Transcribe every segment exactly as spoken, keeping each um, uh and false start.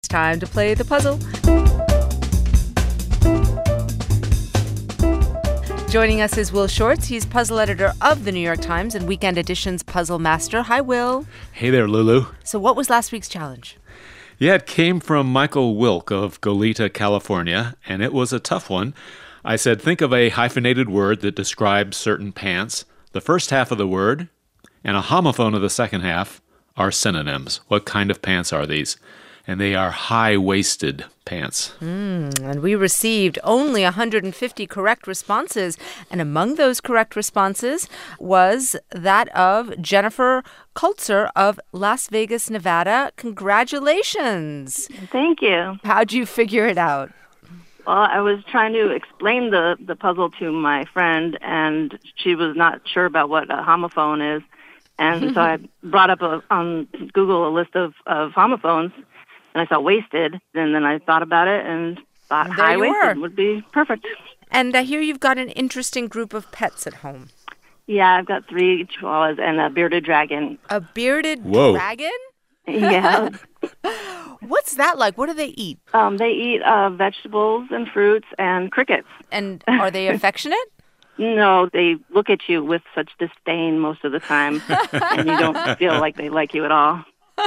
It's time to play the puzzle. Joining us is Will Shortz. He's puzzle editor of the New York Times and Weekend Edition's Puzzle Master. Hi, Will. Hey there, Lulu. So what was last week's challenge? Yeah, it came from Michael Wilk of Goleta, California, and it was a tough one. I said, think of a hyphenated word that describes certain pants. The first half of the word and a homophone of the second half are synonyms. What kind of pants are these? And they are high-waisted pants. Mm, and we received only one hundred fifty correct responses. And among those correct responses was that of Jennifer Kultzer of Las Vegas, Nevada. Congratulations. Thank you. How'd you figure it out? Well, I was trying to explain the, the puzzle to my friend, and she was not sure about what a homophone is. And so I brought up a, on Google a list of, of homophones, and I saw wasted, and then I thought about it and thought And there you high-waisted were. would be perfect. And I hear you've got an interesting group of pets at home. Yeah, I've got three chihuahuas and a bearded dragon. A bearded Whoa. dragon? Yeah. What's that like? What do they eat? um, they eat uh, vegetables and fruits and crickets. And are they affectionate? No, they look at you with such disdain most of the time, and you don't feel like they like you at all.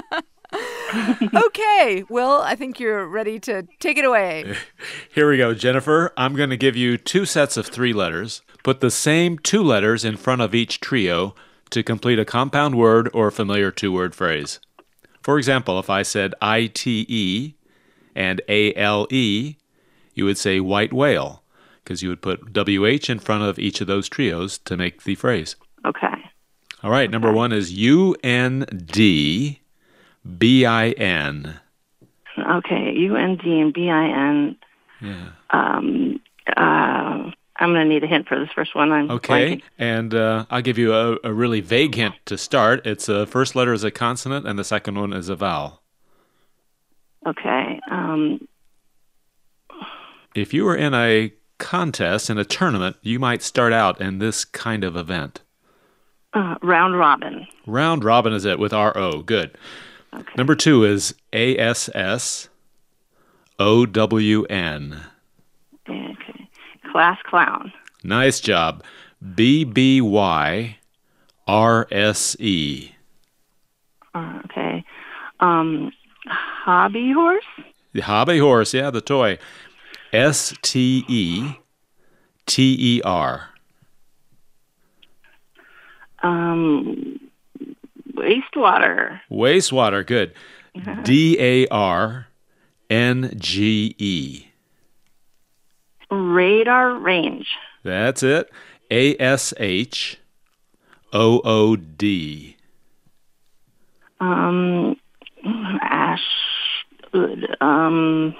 Okay, Will, I think you're ready to take it away. Here we go, Jennifer. I'm going to give you two sets of three letters. Put the same two letters in front of each trio to complete a compound word or familiar two-word phrase. For example, if I said I T E and A L E, you would say white whale, because you would put W H in front of each of those trios to make the phrase. Okay. All right, number one is U N D B I N. Okay, U N D and B I N. Yeah. Um, uh, I'm going to need a hint for this first one. I'm Okay, blanking. and uh, I'll give you a, a really vague hint to start. It's the first letter is a consonant, and the second one is a vowel. Okay. Um, If you were in a contest, in a tournament, you might start out in this kind of event. uh, round robin. Round robin is it, with R O. Good. Okay. Number two is A S S O W N. Okay. Class clown. Nice job. B B Y R S E. Uh, okay. Um, hobby horse. The hobby horse, yeah, the toy. S T E T E R. Um, wastewater. Wastewater, good. D A R N G E. Radar range. That's it. A S H O O D. Um, ash. Um,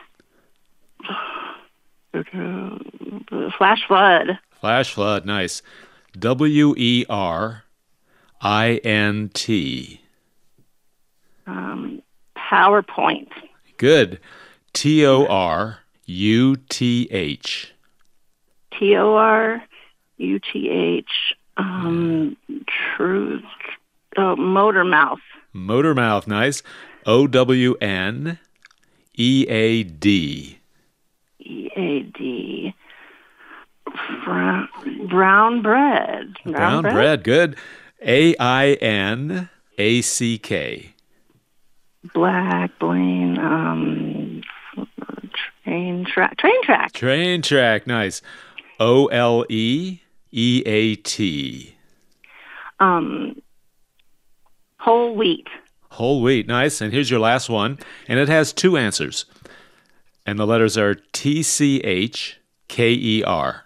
flash flood. Flash flood, nice. W E R I N T. Um, PowerPoint. Good. T O R U T H. T O R U T H. Um, truth. Oh, motor mouth. Motor mouth, nice. O W N E A D. E A D. Brown, brown bread. Brown bread, good. A I N A C K. Black, Blaine, um, train track. Train track. Train track, nice. O L E E A T. Um, whole wheat. Whole wheat, nice. And here's your last one. And it has two answers. And the letters are T C H K E R.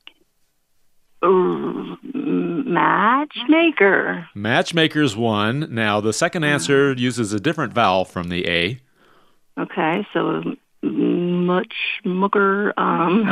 Uh, matchmaker. Matchmaker's one. Now, the second answer uses a different vowel from the A. Okay, so much mucker. Um,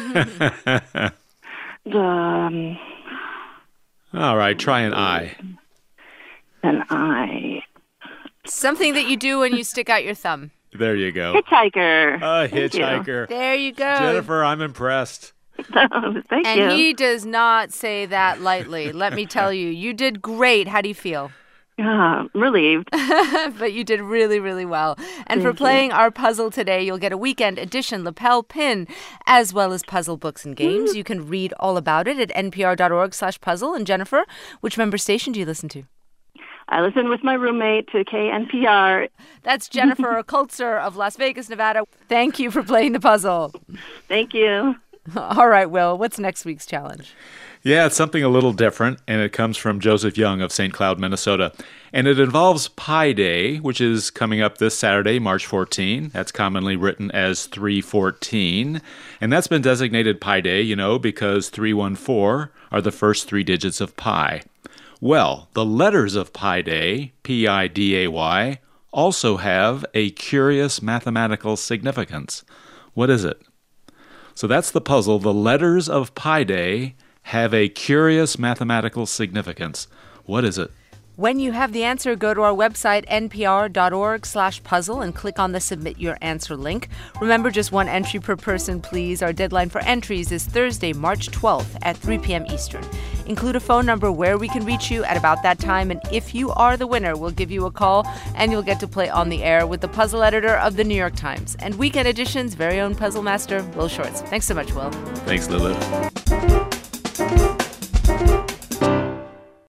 the um, All right, try an I. an I. Something that you do when you stick out your thumb. There you go. Hitchhiker. A Thank you. hitchhiker. There you go. Jennifer, I'm impressed. Thank And you. he does not say that lightly. Let me tell you, you did great. How do you feel? Uh, relieved. But you did really, really well. And Thank for playing you. our puzzle today, you'll get a weekend edition lapel pin, as well as puzzle books and games. You can read all about it at npr.org slash puzzle. And Jennifer, which member station do you listen to? I listen with my roommate to K N P R. That's Jennifer Kultzer of Las Vegas, Nevada. Thank you for playing the puzzle. Thank you. All right, Will, what's next week's challenge? Yeah, it's something a little different, and it comes from Joseph Young of Saint Cloud, Minnesota. And it involves Pi Day, which is coming up this Saturday, March fourteenth. That's commonly written as three fourteen. And that's been designated Pi Day, you know, because three one four are the first three digits of pi. Well, the letters of Pi Day, P I D A Y, also have a curious mathematical significance. What is it? So that's the puzzle. The letters of Pi Day have a curious mathematical significance. What is it? When you have the answer, go to our website, npr.org slash puzzle, and click on the Submit Your Answer link. Remember, just one entry per person, please. Our deadline for entries is Thursday, March twelfth at three p.m. Eastern. Include a phone number where we can reach you at about that time, and if you are the winner, we'll give you a call, and you'll get to play on the air with the puzzle editor of the New York Times and Weekend Edition's very own puzzle master, Will Shortz. Thanks so much, Will. Thanks, Lulu.